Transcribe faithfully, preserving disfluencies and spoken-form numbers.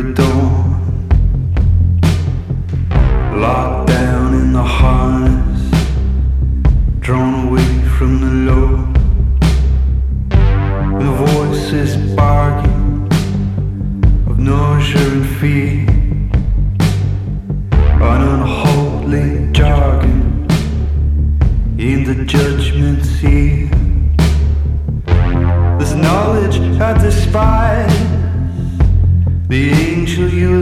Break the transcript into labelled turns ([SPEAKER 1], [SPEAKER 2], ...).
[SPEAKER 1] at dawn, locked down in the harness, drawn away from the load. The voices bargain of nausea and fear, an unholy jargon in the judgment's ear. There's knowledge I despise, the angel you